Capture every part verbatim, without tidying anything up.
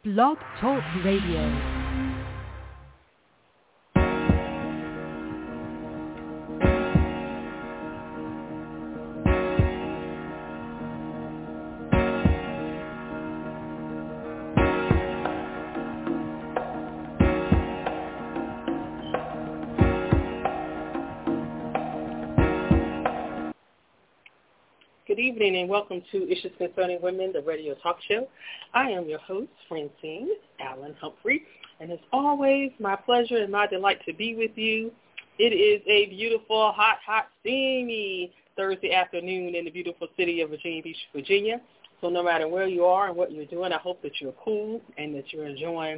Blog Talk Radio. Good evening and welcome to Issues Concerning Women, the radio talk show. I am your host, Francine Allen Humphrey, and it's always my pleasure and my delight to be with you. It is a beautiful, hot, hot, steamy Thursday afternoon in the beautiful city of Virginia Beach, Virginia. So no matter where you are and what you're doing, I hope that you're cool and that you're enjoying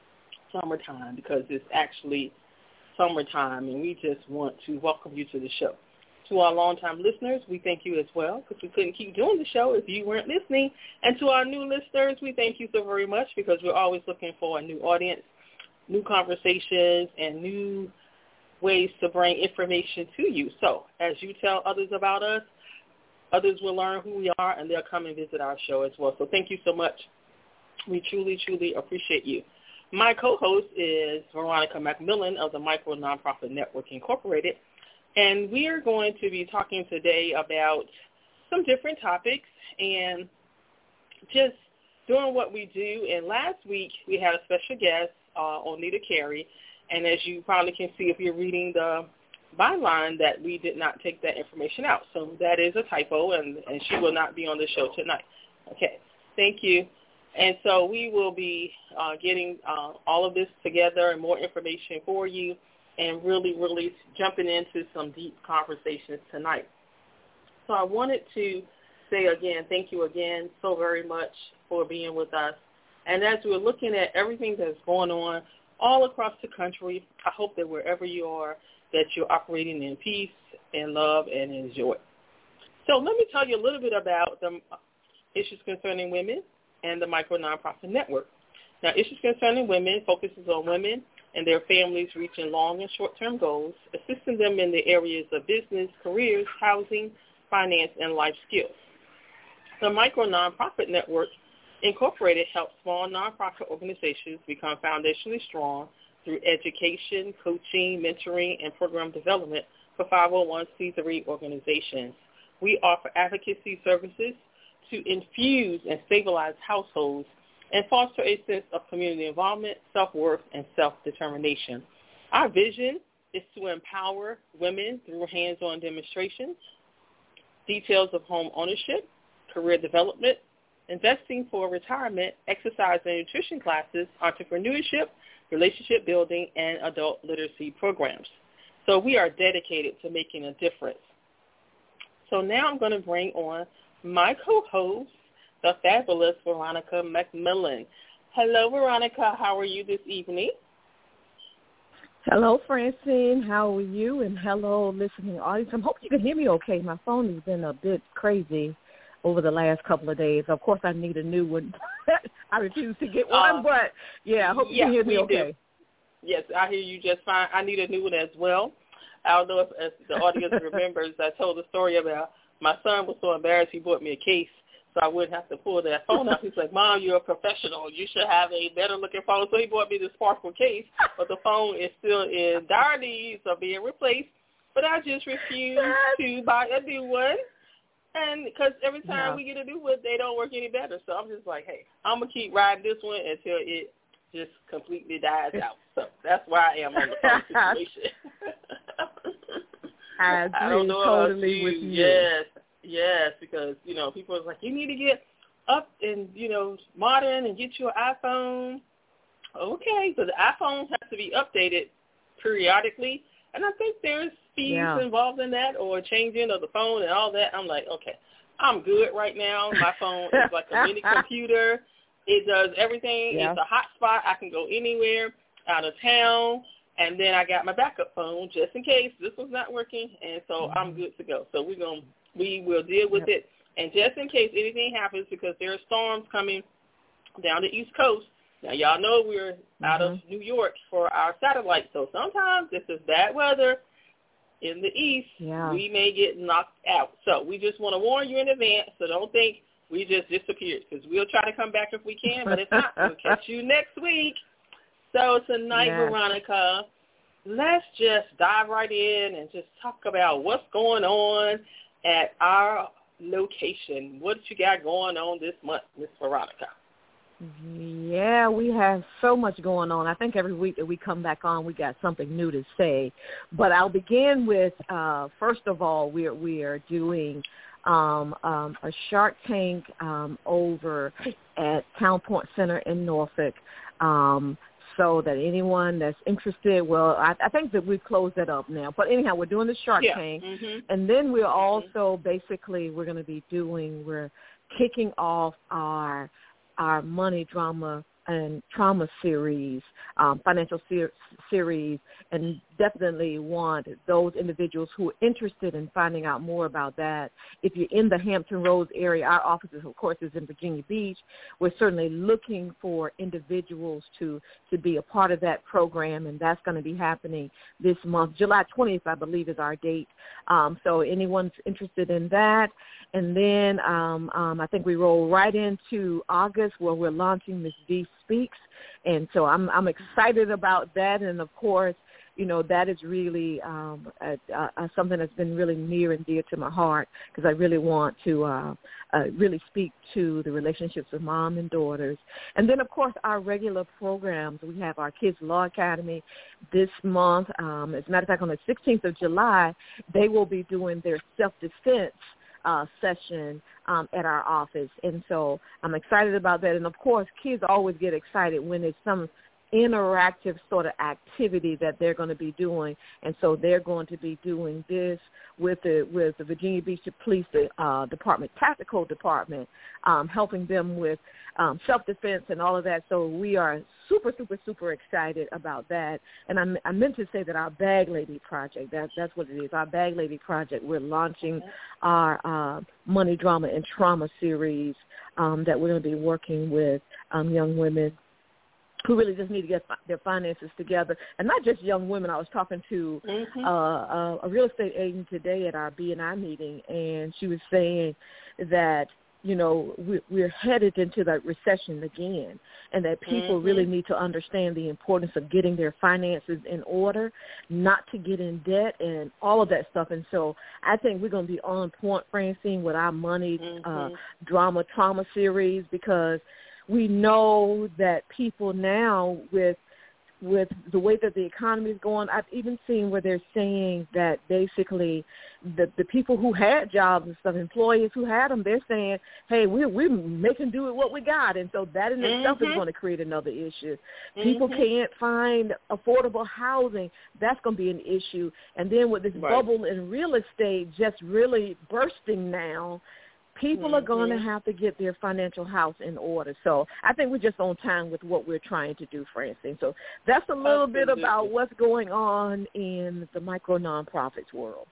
summertime because it's actually summertime, and we just want to welcome you to the show. To our longtime listeners, we thank you as well because we couldn't keep doing the show if you weren't listening. And to our new listeners, we thank you so very much because we're always looking for a new audience, new conversations, and new ways to bring information to you. So as you tell others about us, others will learn who we are, and they'll come and visit our show as well. So thank you so much. We truly, truly appreciate you. My co-host is Veronica McMillan of the Micro Nonprofit Network Incorporated. And we are going to be talking today about some different topics and just doing what we do. And last week we had a special guest, uh, Onita Carey. And as you probably can see if you're reading the byline, that we did not take that information out. So that is a typo, and, and she will not be on the show tonight. Okay, thank you. And so we will be uh, getting uh, all of this together and more information for you, and really, really jumping into some deep conversations tonight. So I wanted to say again, thank you again so very much for being with us. And as we're looking at everything that's going on all across the country, I hope that wherever you are, that you're operating in peace and love and in joy. So let me tell you a little bit about the Issues Concerning Women and the Micro Nonprofit Network. Now, Issues Concerning Women focuses on women and their families reaching long and short-term goals, assisting them in the areas of business, careers, housing, finance, and life skills. The Micro Nonprofit Network Incorporated helps small nonprofit organizations become foundationally strong through education, coaching, mentoring, and program development for five oh one c three organizations. We offer advocacy services to infuse and stabilize households and foster a sense of community involvement, self-worth, and self-determination. Our vision is to empower women through hands-on demonstrations, details of home ownership, career development, investing for retirement, exercise and nutrition classes, entrepreneurship, relationship building, and adult literacy programs. So we are dedicated to making a difference. So now I'm going to bring on my co-host, the fabulous Veronica McMillan. Hello, Veronica. How are you this evening? Hello, Francine. How are you? And hello, listening audience. I hope you can hear me okay. My phone has been a bit crazy over the last couple of days. Of course, I need a new one. I refuse to get one, uh, but, yeah, I hope you yeah, can hear me okay. Do. Yes, I hear you just fine. I need a new one as well. I don't know if, if the audience remembers, I told the story about my son was so embarrassed he bought me a case so I wouldn't have to pull that phone out. He's like, Mom, you're a professional. You should have a better-looking phone. So he bought me the Sparkle case, but the phone is still in dire need of being replaced. But I just refuse to buy a new one, and because every time no. we get a new one, they don't work any better. So I'm just like, hey, I'm going to keep riding this one until it just completely dies out. So that's why I am on the phone situation. I agree I don't know totally with you. Yes. Yes, because, you know, people are like, you need to get up and, you know, modern and get you an iPhone. Okay, so the iPhones have to be updated periodically, and I think there's fees yeah. involved in that or changing of the phone and all that. I'm like, okay, I'm good right now. My phone is like a mini computer. It does everything. Yeah. It's a hot spot. I can go anywhere out of town. And then I got my backup phone just in case this was not working, and so mm-hmm. I'm good to go. So we're going to We will deal with yep. it. And just in case anything happens, because there are storms coming down the East Coast. Now, y'all know we're mm-hmm. out of New York for our satellite. So sometimes if it's bad weather in the East, yeah. we may get knocked out. So we just want to warn you in advance. So don't think we just disappeared because we'll try to come back if we can, but if not, we'll catch you next week. So tonight, yes. Veronica, let's just dive right in and just talk about what's going on at our location. What you got going on this month, Miss Veronica? Yeah, we have so much going on. I think every week that we come back on, we got something new to say. But I'll begin with, uh, first of all, we are, we are doing um, um, a Shark Tank um, over at Town Point Center in Norfolk. Um, so that anyone that's interested, well, I, I think that we've closed that up now. But anyhow, we're doing the Shark yeah. Tank. Mm-hmm. And then we're mm-hmm. also basically, we're going to be doing, we're kicking off our our money drama and trauma series, um, financial ser- series, and definitely want those individuals who are interested in finding out more about that. If you're in the Hampton Roads area, our office, of course, is in Virginia Beach. We're certainly looking for individuals to, to be a part of that program, and that's going to be happening this month. July twentieth, I believe, is our date. Um, so anyone's interested in that. And then um, um, I think we roll right into August where we're launching Miss V Speaks. And so I'm I'm excited about that. And, of course, you know, that is really um, a, a, something that's been really near and dear to my heart because I really want to uh, uh, really speak to the relationships of mom and daughters. And then, of course, our regular programs. We have our Kids Law Academy this month. Um, as a matter of fact, on the sixteenth of July, they will be doing their self-defense Uh, session um, at our office. And so I'm excited about that. And, of course, kids always get excited when there's some interactive sort of activity that they're going to be doing. And so they're going to be doing this with the with the Virginia Beach Police uh, Department, Tactical Department, um, helping them with um, self-defense and all of that. So we are super, super, super excited about that. And I, I meant to say that our Bag Lady Project, that, that's what it is, our Bag Lady Project, we're launching our uh, Money, Drama, and Trauma series um, that we're going to be working with um, young women who really just need to get their finances together. And not just young women. I was talking to mm-hmm. uh, a real estate agent today at our B and I meeting, and she was saying that, you know, we're headed into that recession again, and that people mm-hmm. really need to understand the importance of getting their finances in order, not to get in debt and all of that stuff. And so I think we're going to be on point, Francine, with our money, mm-hmm. uh, drama, trauma series, because we know that people now with with the way that the economy is going, I've even seen where they're saying that basically the the people who had jobs and stuff, employees who had them, they're saying, hey, we're, we're making do with what we got. And so that in mm-hmm. itself is going to create another issue. Mm-hmm. People can't find affordable housing. That's going to be an issue. And then with this right. bubble in real estate just really bursting now, people mm-hmm. are going to have to get their financial house in order. So I think we're just on time with what we're trying to do, Francine. So that's a little Absolutely. bit about what's going on in the micro nonprofits world.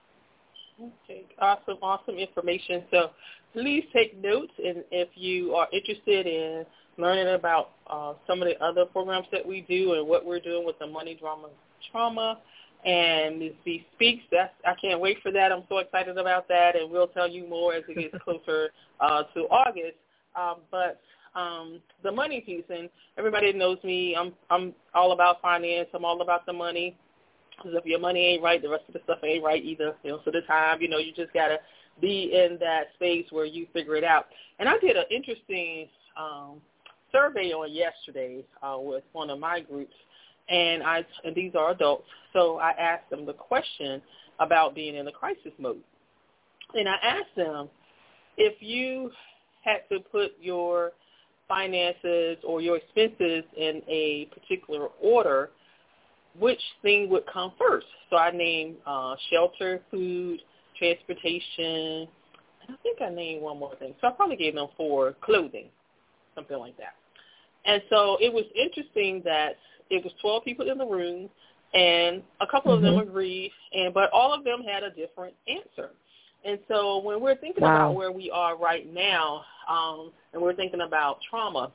Okay, awesome, awesome information. So please take notes, and if you are interested in learning about uh, some of the other programs that we do and what we're doing with the Money, Drama, Trauma, and Miz V Speaks, that's, I can't wait for that. I'm so excited about that, and we'll tell you more as it gets closer uh, to August. Um, but um, the money piece, and everybody knows me, I'm I'm all about finance. I'm all about the money. Because if your money ain't right, the rest of the stuff ain't right either. You know, so the time, you know, you just got to be in that space where you figure it out. And I did an interesting um, survey on yesterday uh, with one of my groups, and I and these are adults. So I asked them the question about being in a crisis mode. And I asked them, if you had to put your finances or your expenses in a particular order, which thing would come first? So I named uh, shelter, food, transportation, and I think I named one more thing. So I probably gave them four, clothing, something like that. And so it was interesting that it was twelve people in the room, and a couple mm-hmm. of them agreed, and but all of them had a different answer. And so when we're thinking wow. about where we are right now, um, and we're thinking about trauma,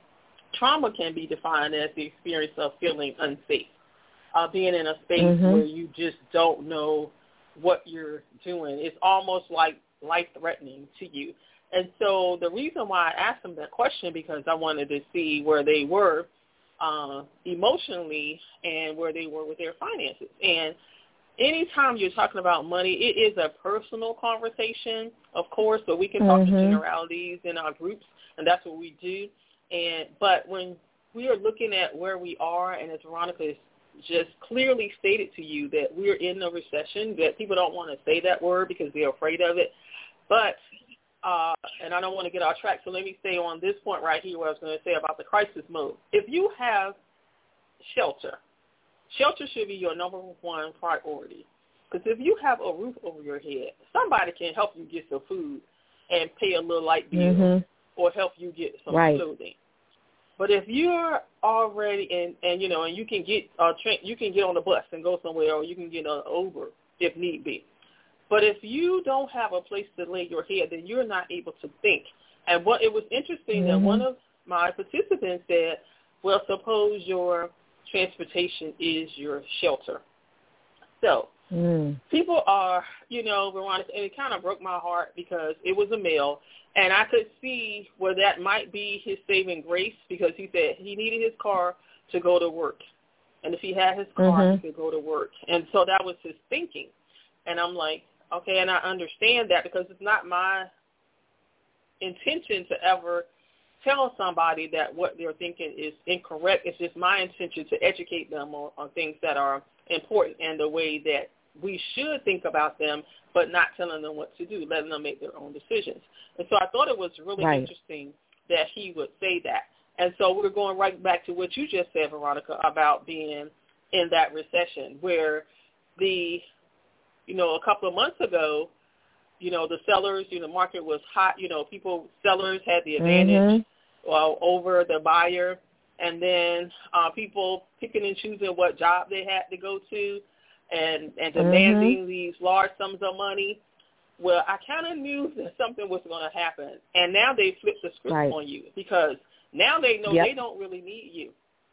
trauma can be defined as the experience of feeling unsafe. Uh, being in a space mm-hmm. where you just don't know what you're doing. It's almost like life-threatening to you. And so the reason why I asked them that question, because I wanted to see where they were uh, emotionally and where they were with their finances. And anytime you're talking about money, it is a personal conversation, of course, but we can talk mm-hmm. in generalities in our groups, and that's what we do. And but when we are looking at where we are, and as Veronica has just clearly stated to you that we're in a recession, that people don't want to say that word because they're afraid of it. But, uh, and I don't want to get off track, so let me stay on this point right here what I was going to say about the crisis mode. If you have shelter, shelter should be your number one priority. Because if you have a roof over your head, somebody can help you get some food and pay a little light bill mm-hmm. or help you get some right. clothing. But if you're already in, and you know, and you can get a train, you can get on the bus and go somewhere, or you can get an Uber if need be. But if you don't have a place to lay your head, then you're not able to think. And what it was interesting mm-hmm. that one of my participants said, well, suppose your transportation is your shelter. So mm. people are, you know, Veronica, and it kind of broke my heart because it was a male, and I could see where that might be his saving grace, because he said he needed his car to go to work. And if he had his car, mm-hmm. he could go to work. And so that was his thinking. And I'm like, okay, and I understand that, because it's not my intention to ever tell somebody that what they're thinking is incorrect. It's just my intention to educate them on, on things that are important and the way that we should think about them, but not telling them what to do, letting them make their own decisions. And so I thought it was really right. interesting that he would say that. And so we're going right back to what you just said, Veronica, about being in that recession where the, you know, a couple of months ago, you know, the sellers, you know, the market was hot. You know, people, sellers had the advantage mm-hmm. uh, over the buyer. And then uh, people picking and choosing what job they had to go to and, and demanding mm-hmm. these large sums of money. Well, I kind of knew that something was going to happen. And now they flipped the script right. on you, because now they know yep. they don't really need you.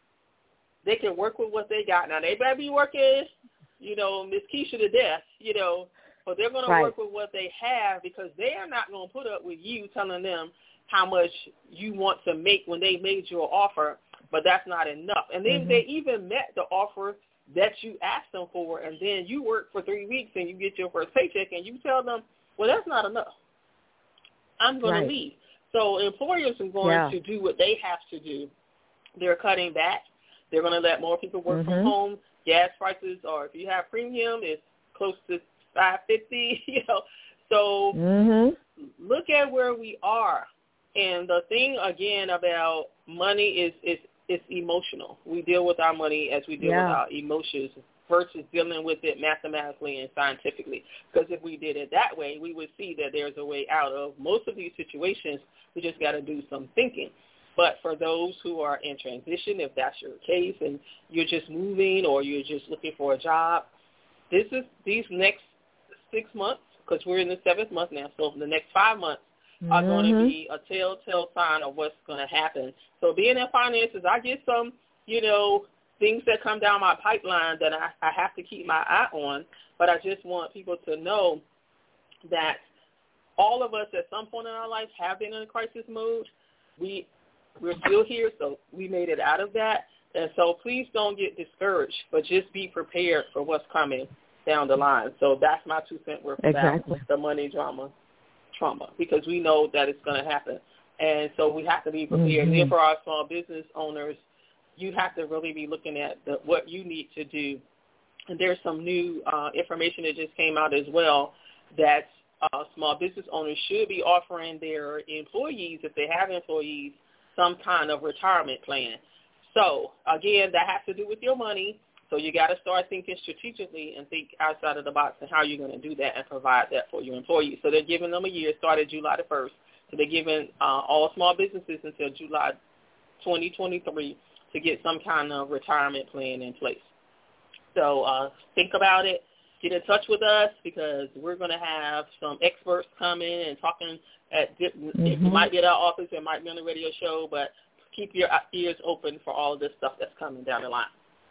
They can work with what they got. Now, they better be working, you know, Miss Keisha to death, you know, but they're going right. to work with what they have, because they are not going to put up with you telling them how much you want to make when they made you an offer, but that's not enough. And then mm-hmm. they even met the offer that you asked them for, and then you work for three weeks and you get your first paycheck, and you tell them, well, that's not enough. I'm going right. to leave. So employers are going yeah. to do what they have to do. They're cutting back. They're going to let more people work mm-hmm. from home. Gas prices, or if you have premium, it's close to five fifty. You know, so mm-hmm. look at where we are. And the thing again about money is is it's emotional. We deal with our money as we deal yeah. with our emotions versus dealing with it mathematically and scientifically. Because if we did it that way, we would see that there's a way out of most of these situations. We just got to do some thinking. But for those who are in transition, if that's your case, and you're just moving or you're just looking for a job, this is these next six months, because we're in the seventh month now, so the next five months mm-hmm. are going to be a telltale sign of what's going to happen. So being in finances, I get some, you know, things that come down my pipeline that I, I have to keep my eye on, but I just want people to know that all of us at some point in our life have been in a crisis mode. We, we're still here, so we made it out of that. And so please don't get discouraged, but just be prepared for what's coming down the line. So that's my two cent worth exactly. about the money drama, trauma, because we know that it's going to happen. And so we have to be prepared. Mm-hmm. And then for our small business owners, you have to really be looking at the, what you need to do. And there's some new uh, information that just came out as well that uh, small business owners should be offering their employees, if they have employees, some kind of retirement plan. So, again, that has to do with your money. So you got to start thinking strategically and think outside of the box and how you're going to do that and provide that for your employees. So they're giving them a year, started July the first. So they're giving uh, all small businesses until July twenty twenty-three to get some kind of retirement plan in place. So uh, think about it. Get in touch with us, because we're going to have some experts come in and talking at mm-hmm. it might be at our office, it might be on the radio show, but keep your ears open for all of this stuff that's coming down the line.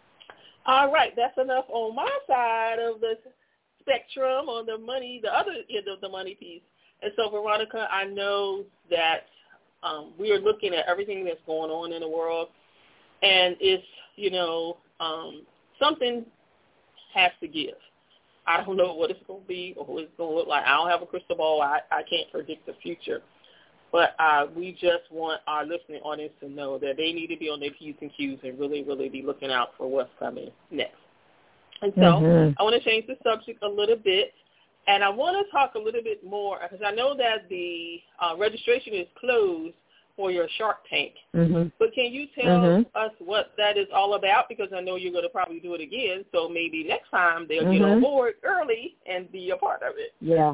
All right, that's enough on my side of the spectrum on the money, the other end of the money piece. And so, Veronica, I know that um, we are looking at everything that's going on in the world, and it's, you know, um, something has to give. I don't know what it's going to be or what it's going to look like. I don't have a crystal ball. I, I can't predict the future. But uh, we just want our listening audience to know that they need to be on their P's and Q's and really, really be looking out for what's coming next. And so mm-hmm. I want to change the subject a little bit, and I want to talk a little bit more because I know that the uh, registration is closed for your Shark Tank. Mm-hmm. But can you tell mm-hmm. us what that is all about? Because I know you're going to probably do it again, so maybe next time they'll mm-hmm. get on board early and be a part of it. Yeah.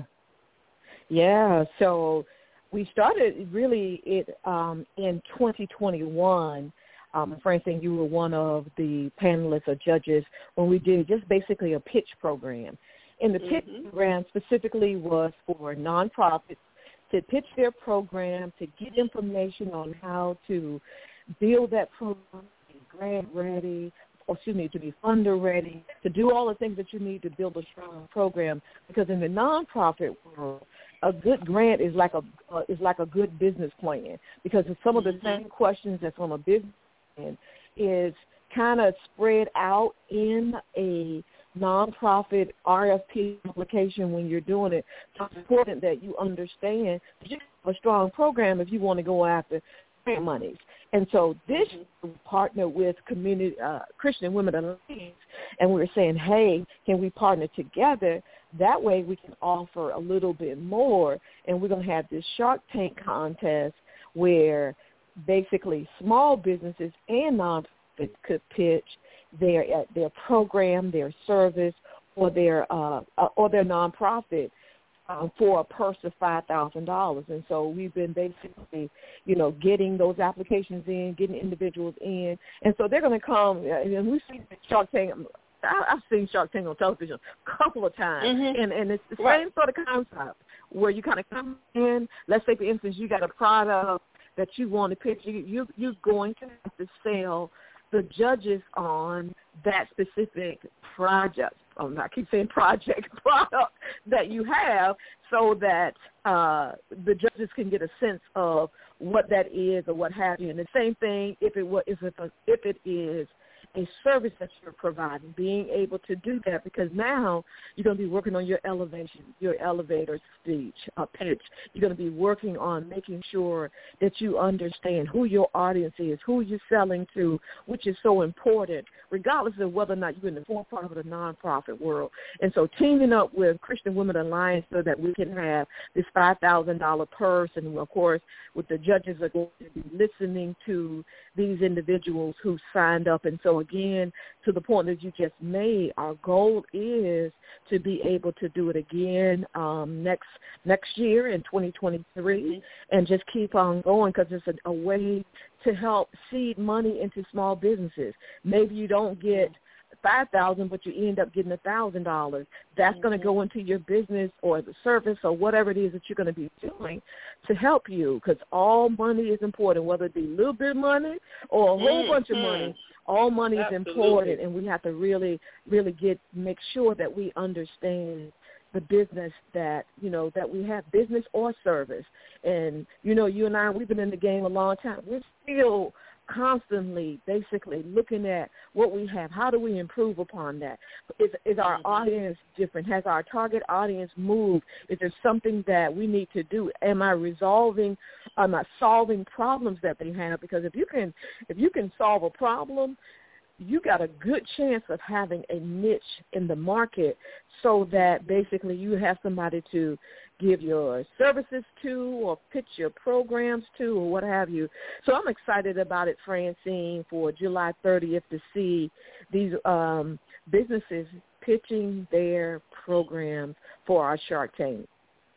Yeah, so we started really it um, in twenty twenty-one. Um, Francine, you were one of the panelists or judges when we did just basically a pitch program. And the pitch mm-hmm. program specifically was for nonprofits to pitch their program, to get information on how to build that program, to be grant ready, or excuse me, to be funder ready, to do all the things that you need to build a strong program. Because in the nonprofit world, a good grant is like a uh, is like a good business plan, because some of the same questions that's on a business plan is kind of spread out in a nonprofit R F P application when you're doing it. So it's important that you understand that you have a strong program if you want to go after grant monies. And so this mm-hmm. partner with community uh, Christian Women Alliance, and we were saying, hey, can we partner together? That way we can offer a little bit more, and we're going to have this Shark Tank contest where basically small businesses and nonprofits could pitch their uh, their program, their service, or their uh, uh, or their nonprofit um, for a purse of five thousand dollars. And so we've been basically, you know, getting those applications in, getting individuals in, and so they're going to come. And we've seen Shark Tank. I've seen Shark Tank on television a couple of times, mm-hmm. and, and it's the right. same sort of concept where you kind of come in. Let's say, for instance, you got a product that you want to pitch. You, you, you're going to have to sell the judges on that specific project. Oh, I keep saying project, product that you have, so that uh, the judges can get a sense of what that is or what have you. And the same thing if it was, if it, if it is a service that you're providing, being able to do that, because now you're going to be working on your elevation, your elevator speech, uh, pitch. You're going to be working on making sure that you understand who your audience is, who you're selling to, which is so important, regardless of whether or not you're in the for-profit or nonprofit world. And so teaming up with Christian Women Alliance so that we can have this five thousand dollars purse, and of course, with the judges are going to be listening to these individuals who signed up. And so again, to the point that you just made, our goal is to be able to do it again um, next next year in twenty twenty-three, and just keep on going, because it's a, a way to help seed money into small businesses. Maybe you don't get five thousand, but you end up getting a thousand dollars. That's mm-hmm. going to go into your business or the service or whatever it is that you're going to be doing to help you, because all money is important, whether it be a little bit of money or a whole mm-hmm. bunch of money. All money Absolutely. is important, and we have to really, really get make sure that we understand the business that, you know, that we have, business or service. And, you know, you and I, we've been in the game a long time. We're still constantly basically looking at what we have. How do we improve upon that? Is, is our audience different? Has our target audience moved? Is there something that we need to do? Am I resolving, am I solving problems that they have? Because if you can, if you can solve a problem, you got a good chance of having a niche in the market, so that basically you have somebody to give your services to or pitch your programs to or what have you. So I'm excited about it, Francine, for July thirtieth to see these um, businesses pitching their programs for our Shark Tank.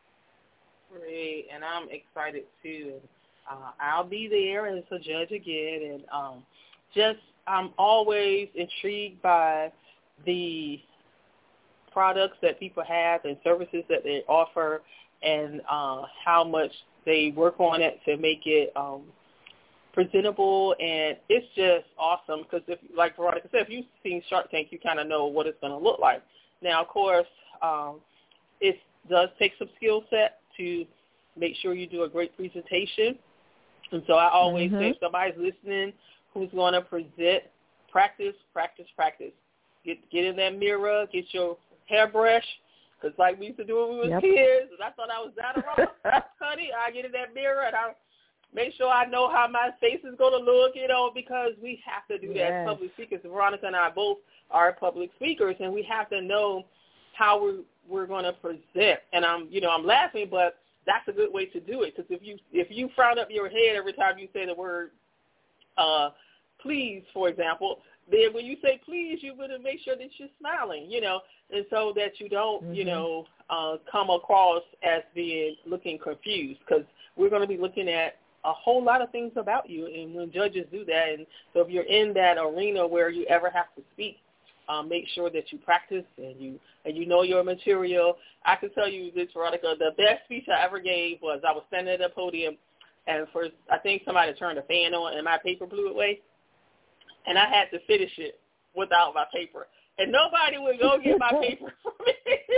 Great, and I'm excited too. Uh, I'll be there as a judge again, and um, just I'm always intrigued by the products that people have and services that they offer, and uh, how much they work on it to make it um, presentable. And it's just awesome because, if, like Veronica said, if you've seen Shark Tank, you kind of know what it's going to look like. Now, of course, um, it does take some skill set to make sure you do a great presentation. And so I always mm-hmm. say if somebody's listening who's going to present, practice, practice, practice. Get get in that mirror, get your hairbrush, because like we used to do when we were yep. kids, and I thought I was that around, honey. I get in that mirror and I make sure I know how my face is going to look, you know, because we have to do yes. that as public speakers. Veronica and I both are public speakers, and we have to know how we're, we're going to present. And I'm, you know, I'm laughing, but that's a good way to do it, because if you if you frown up your head every time you say the word uh, please, for example, then when you say please, you better make sure that you're smiling, you know, and so that you don't, mm-hmm. you know, uh, come across as being looking confused, because we're going to be looking at a whole lot of things about you, and when judges do that, and so if you're in that arena where you ever have to speak, um, make sure that you practice and you and you know your material. I can tell you this, Veronica, the best speech I ever gave was I was standing at a podium, and first I think somebody turned a fan on and my paper blew away. And I had to finish it without my paper. And nobody would go get my paper for me.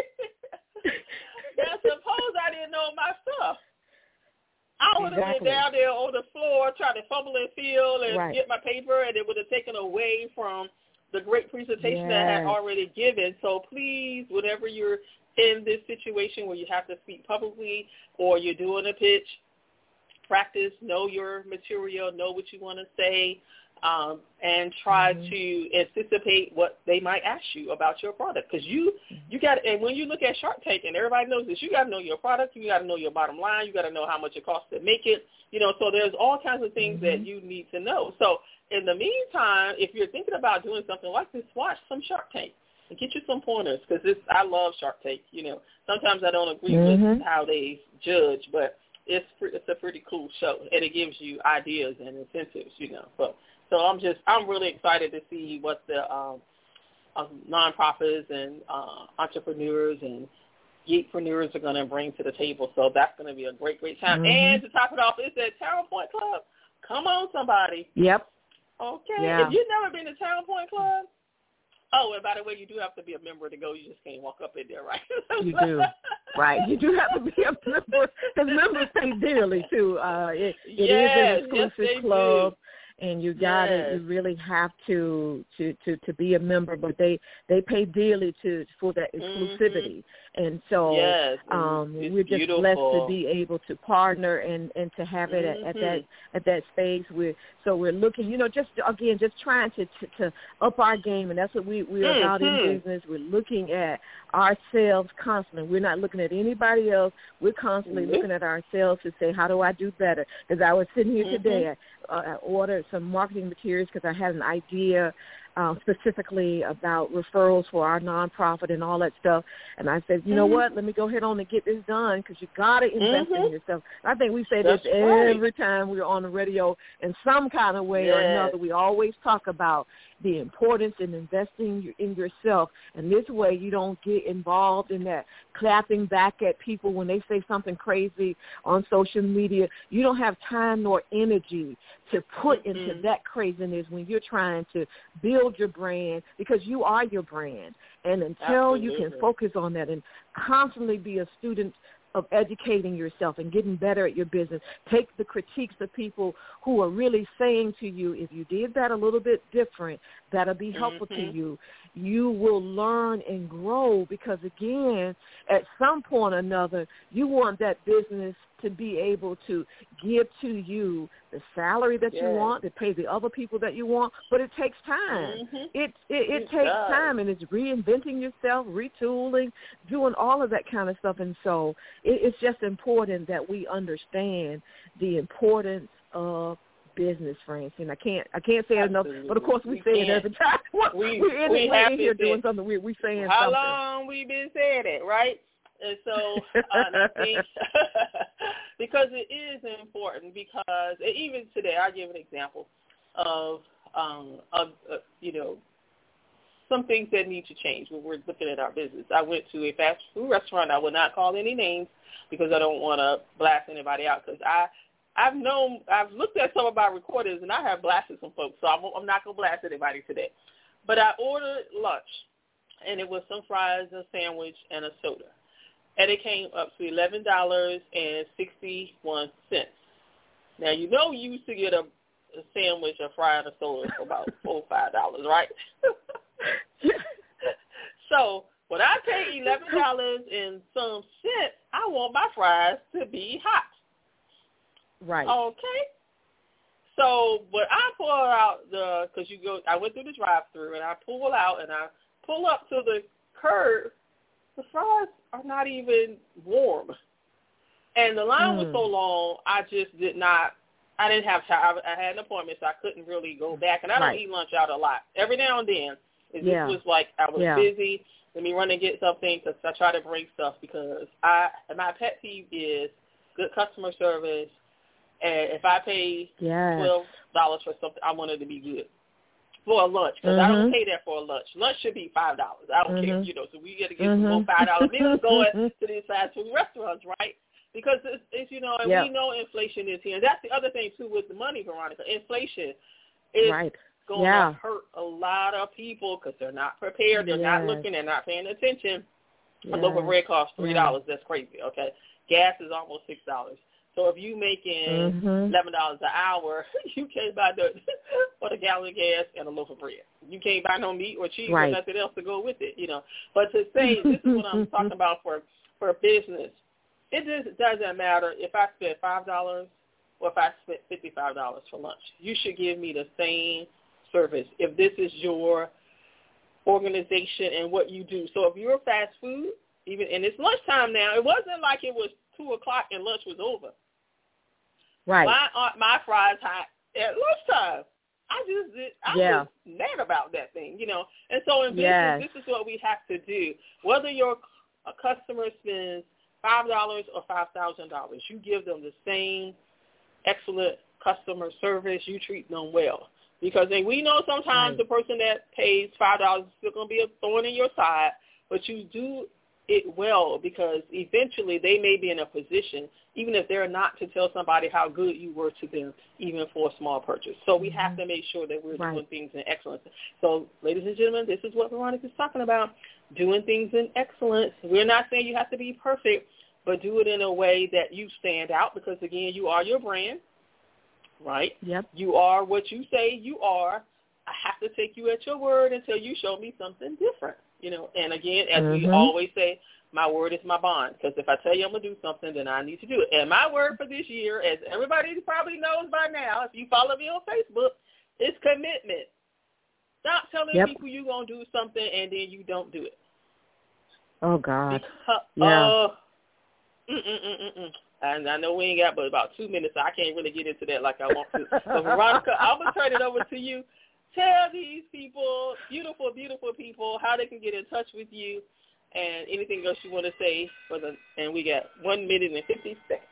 Now, suppose I didn't know my stuff. I would have exactly. been down there on the floor trying to fumble and feel and right. get my paper, and it would have taken away from the great presentation yes. that I had already given. So please, whenever you're in this situation where you have to speak publicly or you're doing a pitch, practice, know your material, know what you want to say, Um, and try mm-hmm. to anticipate what they might ask you about your product, because you you got and when you look at Shark Tank, and everybody knows this, you got to know your product, you got to know your bottom line, you got to know how much it costs to make it, you know. So there's all kinds of things mm-hmm. that you need to know. So in the meantime, if you're thinking about doing something like this, watch some Shark Tank and get you some pointers, because this I love Shark Tank. You know, sometimes I don't agree mm-hmm. with how they judge, but it's it's a pretty cool show, and it gives you ideas and incentives, you know. So. So I'm just, I'm really excited to see what the um, uh, nonprofits and uh, entrepreneurs and geekpreneurs are going to bring to the table. So that's going to be a great, great time. Mm-hmm. And to top it off, it's at Town Point Club. Come on, somebody. Yep. Okay. Yeah. If you've never been to Town Point Club, oh, and by the way, you do have to be a member to go. You just can't walk up in there, right? You do. Right. You do have to be a member, because members pay dearly, too. Uh, it it yes, is an exclusive yes, club. Do. And you got to, yes. you really have to, to, to, to be a member, but they, they pay dearly to for that exclusivity. Mm-hmm. And so yes. um, it's we're just beautiful. blessed to be able to partner and, and to have it mm-hmm. at, at that at that space. We're, so we're looking, you know, just again, just trying to, to, to up our game, and that's what we, we're mm-hmm. about in business. We're looking at ourselves constantly. We're not looking at anybody else. We're constantly mm-hmm. looking at ourselves to say, how do I do better? Because I was sitting here mm-hmm. today, I, uh, I ordered some marketing materials because I had an idea um, specifically about referrals for our nonprofit and all that stuff. And I said, you know mm-hmm. what, let me go ahead on and get this done, because you got to invest mm-hmm. in yourself. I think we say That's this right. every time we're on the radio in some kind of way yes. or another. We always talk about the importance in investing in yourself. And this way you don't get involved in that clapping back at people when they say something crazy on social media. You don't have time nor energy to put mm-hmm. into that craziness when you're trying to build your brand, because you are your brand. And until Absolutely. you can focus on that and constantly be a student of educating yourself and getting better at your business, take the critiques of people who are really saying to you, if you did that a little bit different, that'll be helpful mm-hmm. to you. You will learn and grow, because, again, at some point or another, you want that business to be able to give to you the salary that yes. you want, to pay the other people that you want, but it takes time. Mm-hmm. It, it, it, it takes does. time, and it's reinventing yourself, retooling, doing all of that kind of stuff. And so it, it's just important that we understand the importance of business, Francine. I can't I can't say it enough, but of course we, we say can't. it every time. We, we're in, we we're in here say, doing something. We we saying how something. How long we been saying it, right? And so uh, I think because it is important, because even today, I'll give an example of, um, of uh, you know, some things that need to change when we're looking at our business. I went to a fast food restaurant. I will not call any names because I don't want to blast anybody out, because I, I've known, I've looked at some of our recordings, and I have blasted some folks, so I'm, I'm not going to blast anybody today. But I ordered lunch, and it was some fries, a sandwich, and a soda. and it came up to eleven dollars and sixty-one cents. Now, you know you used to get a, a sandwich, a fry, and a soda for about four or five dollars, right? So when I pay eleven dollars and some cents, I want my fries to be hot. Right. Okay. So when I pull out the, because you go, I went through the drive-thru, and I pull out, and I pull up to the curb, the fries are not even warm. And the line mm. was so long, I just did not, I didn't have time. I had an appointment, so I couldn't really go back. And I don't right. eat lunch out a lot. Every now and then, it yeah. just was like I was yeah. busy. Let me run and get something, because I try to bring stuff, because I, my pet peeve is good customer service. And if I pay yes. twelve dollars for something, I want it to be good. For a lunch, because mm-hmm. I don't pay that for a lunch. Lunch should be five dollars. I don't mm-hmm. care, you know, so we got to get mm-hmm. some more five dollar meals going to these fast food restaurants, right? Because it's, it's you know, and yep. we know inflation is here. And that's the other thing, too, with the money, Veronica. Inflation is right. going yeah. to hurt a lot of people because they're not prepared. They're yes. not looking. They're not paying attention. Yes. A loaf of bread costs three dollars. Yeah. That's crazy, okay? Gas is almost six dollars. So if you making mm-hmm. eleven dollars an hour, you can't buy the for a gallon of gas and a loaf of bread. You can't buy no meat or cheese right. or nothing else to go with it, you know. But to say this is what I'm talking about for for business, it just doesn't matter if I spend five dollars or if I spent fifty five dollars for lunch. You should give me the same service if this is your organization and what you do. So if you're fast food, even and it's lunchtime now, it wasn't like it was two o'clock and lunch was over. Right. Why aren't my fries hot at lunchtime? I just did, I yeah. was mad about that thing, you know. And so in business, yes. this is what we have to do. Whether your a customer spends five dollars or five thousand dollars, you give them the same excellent customer service. You treat them well. Because and we know sometimes right. the person that pays five dollars is still going to be a thorn in your side, but you do it well because eventually they may be in a position, even if they're not, to tell somebody how good you were to them, even for a small purchase. So we mm-hmm. have to make sure that we're right. doing things in excellence. So, ladies and gentlemen, this is what Veronica's talking about, doing things in excellence. We're not saying you have to be perfect, but do it in a way that you stand out because, again, you are your brand, right? Yep. You are what you say you are. I have to take you at your word until you show me something different. You know, and again, as mm-hmm. we always say, my word is my bond. Because if I tell you I'm going to do something, then I need to do it. And my word for this year, as everybody probably knows by now, if you follow me on Facebook, is commitment. Stop telling yep. people you're going to do something and then you don't do it. Oh, God. Because, yeah. Uh, mm-mm-mm-mm. And I know we ain't got but about two minutes, so I can't really get into that like I want to. So, Veronica, I'm going to turn it over to you. Tell these people, beautiful, beautiful people, how they can get in touch with you and anything else you want to say. For the, and we got one minute and fifty seconds.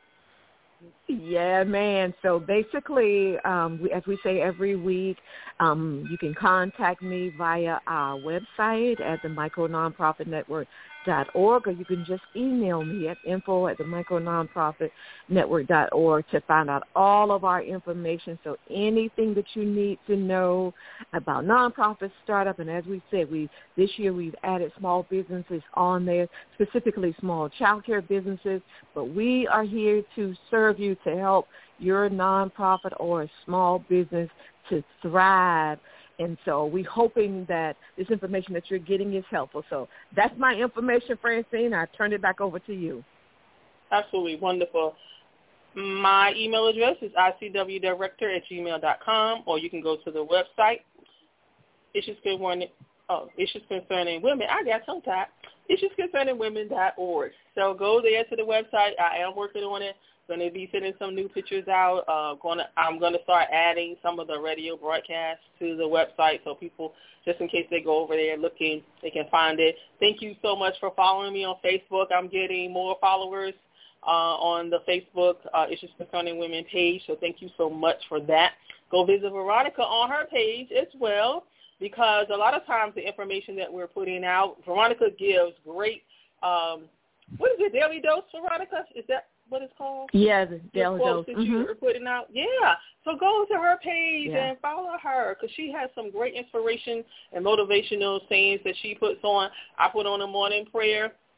Yeah, man. So basically, um, we, as we say every week, um, you can contact me via our website at the Micro Nonprofit Network dot org, or you can just email me at info at the Micro Nonprofit Network dot org to find out all of our information. So anything that you need to know about nonprofit startup, and as we said, we this year we've added small businesses on there, specifically small child care businesses, but we are here to serve you to help your nonprofit or a small business to thrive. And so we're hoping that this information that you're getting is helpful. So that's my information, Francine. I turn it back over to you. Absolutely. Wonderful. My email address is I C W director at gmail dot com, or you can go to the website, Issues Concerning, oh, Issues Concerning Women. I got tongue-tied. Issues Concerning Women dot org. So go there to the website. I am working on it. Going to be sending some new pictures out. Uh, going to, I'm going to start adding some of the radio broadcasts to the website so people, just in case they go over there looking, they can find it. Thank you so much for following me on Facebook. I'm getting more followers uh, on the Facebook uh, Issues Concerning Women page, so thank you so much for that. Go visit Veronica on her page as well, because a lot of times the information that we're putting out, Veronica gives great, um, what is it, Daily Dose, Veronica? Is that what it's called? Yeah, the Daily Dose. That mm-hmm. you're putting out. Yeah. So go to her page yeah. and follow her because she has some great inspiration and motivational sayings that she puts on. I put on a morning prayer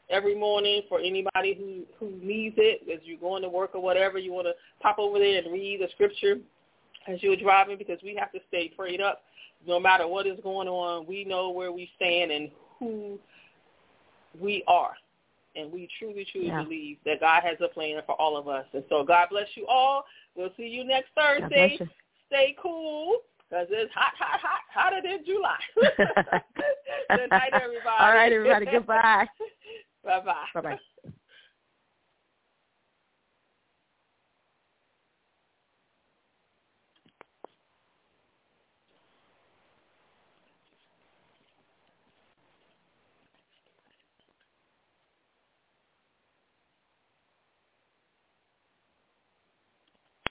every morning for anybody who, who needs it. As you're going to work or whatever, you want to pop over there and read the scripture as you're driving, because we have to stay prayed up. No matter what is going on, we know where we stand and who we are. And we truly, truly yeah. believe that God has a plan for all of us. And so God bless you all. We'll see you next Thursday. Stay cool, because it's hot, hot, hot, hotter than July. Good night, everybody. All right, everybody. Goodbye. Bye-bye. Bye-bye.